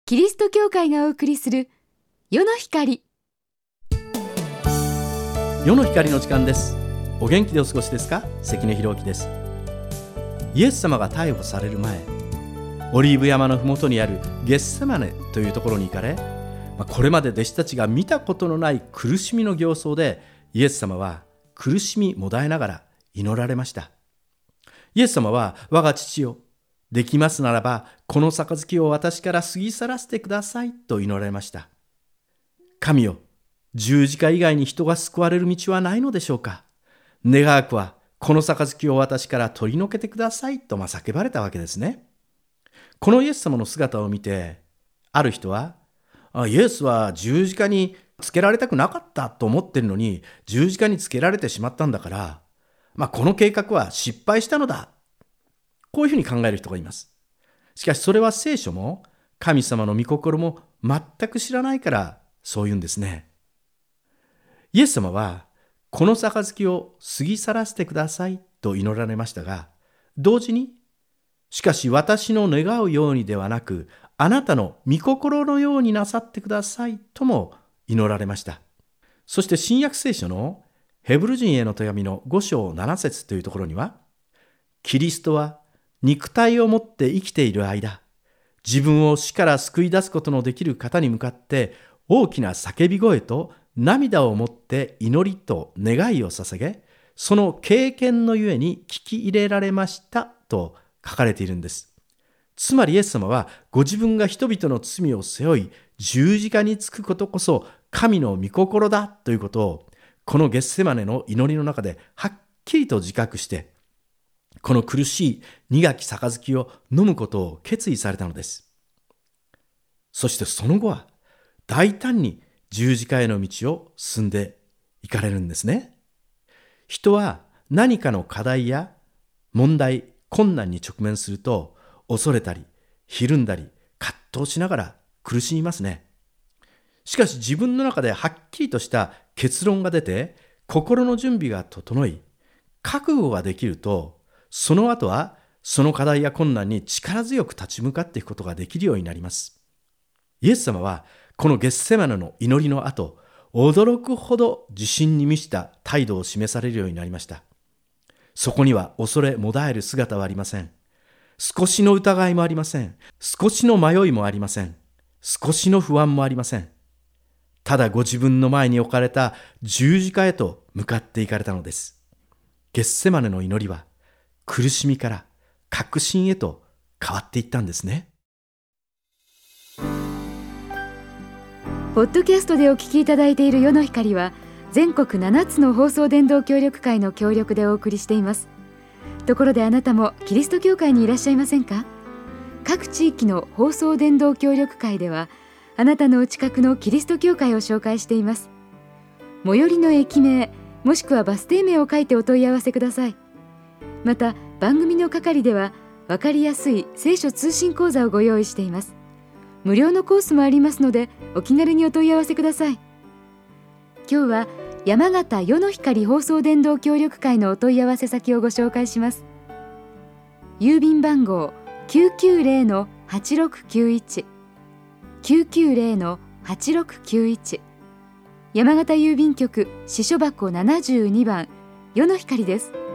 キリスト教会がお送りする世の光。 世の光の時間です。お元気でお過ごしですか？関根弘樹です。イエス様が逮捕される前、オリーブ山のふもとにあるゲッセマネというところに行かれ、これまで弟子たちが見たことのない苦しみの形相で、イエス様は苦しみもだえながら祈られました。イエス様は、我が父よ、できますならばこの杯を私から過ぎ去らせてくださいと祈られました。神よ、十字架以外に人が救われる道はないのでしょうか？願わくはこの杯を私から取り除けてくださいと叫ばれたわけですね。このイエス様の姿を見て、ある人は、イエスは十字架につけられたくなかったと思ってるのに、十字架につけられてしまったんだから、この計画は失敗したのだ、こういうふうに考える人がいます。しかしそれは聖書も神様の御心も全く知らないからそう言うんですね。イエス様はこの杯を過ぎ去らせてくださいと祈られましたが、同時に、しかし私の願うようにではなく、あなたの御心のようになさってくださいとも祈られました。そして新約聖書のヘブル人への手紙の5章7節というところには、キリストは肉体を持って生きている間、自分を死から救い出すことのできる方に向かって大きな叫び声と涙を持って祈りと願いを捧げ、その経験のゆえに聞き入れられましたと書かれているんです。つまりイエス様はご自分が人々の罪を背負い十字架につくことこそ神の御心だということを、このゲッセマネの祈りの中ではっきりと自覚して、この苦しい苦き杯を飲むことを決意されたのです。そしてその後は大胆に十字架への道を進んでいかれるんですね。人は何かの課題や問題、困難に直面すると、恐れたりひるんだり葛藤しながら苦しみますね。しかし自分の中ではっきりとした結論が出て、心の準備が整い、覚悟ができると、その後はその課題や困難に力強く立ち向かっていくことができるようになります。イエス様はこのゲッセマネの祈りの後、驚くほど自信に満ちた態度を示されるようになりました。そこには恐れもだえる姿はありません。少しの疑いもありません。少しの迷いもありません。少しの不安もありません。ただご自分の前に置かれた十字架へと向かっていかれたのです。ゲッセマネの祈りは苦しみから確信へと変わっていったんですね。 ポッドキャストでお聞きいただいている世の光は、全国7つの放送伝道協力会の協力でお送りしています。ところであなたもキリスト教会にいらっしゃいませんか？各地域の放送伝道協力会では、あなたのお近くのキリスト教会を紹介しています。最寄りの駅名もしくはバス停名を書いてお問い合わせください。また番組の係では分かりやすい聖書通信講座をご用意しています。無料のコースもありますので、お気軽にお問い合わせください。今日は山形世の光放送伝道協力会のお問い合わせ先をご紹介します。郵便番号 990-8691 990-8691、 山形郵便局支所箱72番世の光です。